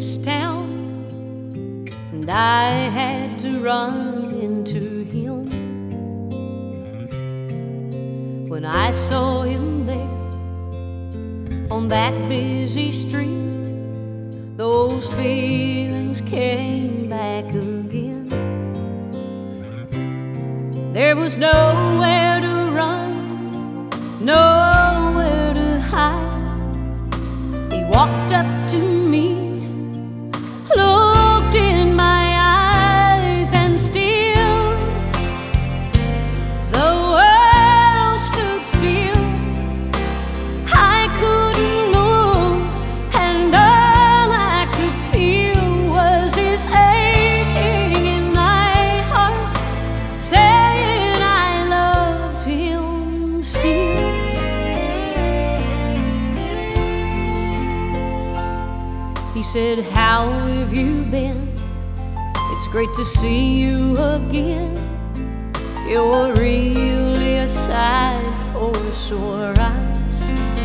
this town, and I had to run into him. When I saw him there on that busy street, those feelings came back again. There was nowhere to run, nowhere to hide. He walked up to me, looked in my eyes, and still the world stood still. I couldn't move, and all I could feel was his aching in my heart, saying I loved him still. He said, "How have you been? It's great to see you again. You're really a sight for sore eyes."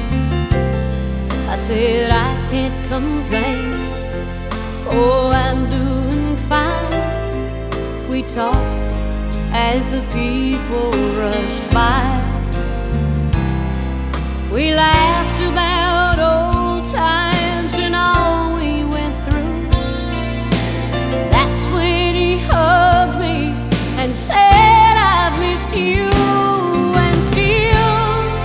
I said, "I can't complain. Oh, I'm doing fine." We talked as the people rushed by. We laughed about old times and all we went through. That's when he hugged me and said, "I've missed you." And still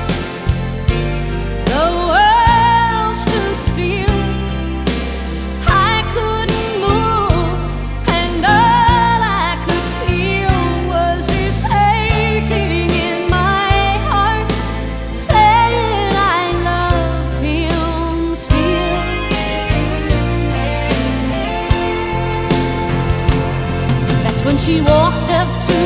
the world stood still. I couldn't move, and all I could feel was his aching in my heart, saying I loved him still. That's when she walked up to